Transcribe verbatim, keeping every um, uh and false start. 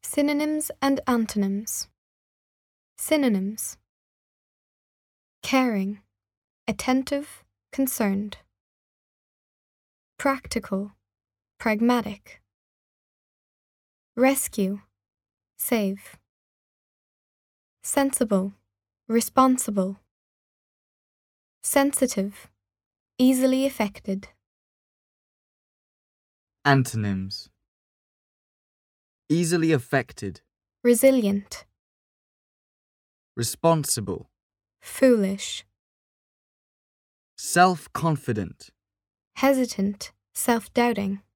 Synonyms and antonyms. Synonyms: caring, attentive, concerned. Practical, pragmatic. Rescue, save. Sensible, responsible. Sensitive, easily affected. Antonyms: easily affected, Resilient, responsible, foolish. self-confident, Hesitant, self-doubting.